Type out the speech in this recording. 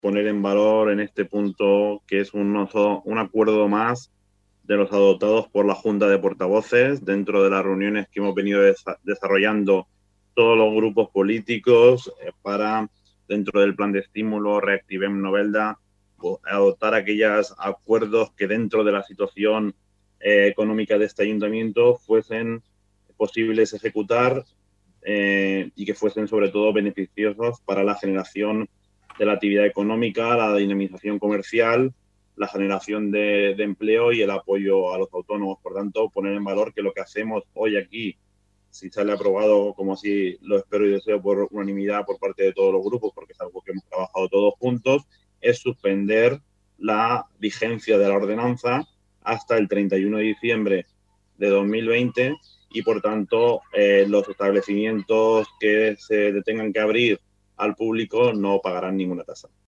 poner en valor en este punto que es un acuerdo más de los adoptados por la Junta de Portavoces dentro de las reuniones que hemos venido desarrollando todos los grupos políticos para, dentro del plan de estímulo Reactivem Novelda, adoptar aquellos acuerdos que dentro de la situación económica de este ayuntamiento fuesen posibles ejecutar y que fuesen sobre todo beneficiosos para la generación de la actividad económica, la dinamización comercial, la generación de empleo y el apoyo a los autónomos. Por tanto, poner en valor que lo que hacemos hoy aquí, si sale aprobado, como así lo espero y deseo, por unanimidad por parte de todos los grupos, porque es algo que hemos trabajado todos juntos, es suspender la vigencia de la ordenanza hasta el 31 de diciembre de 2020 y, por tanto, los establecimientos que se tengan que abrir al público no pagarán ninguna tasa.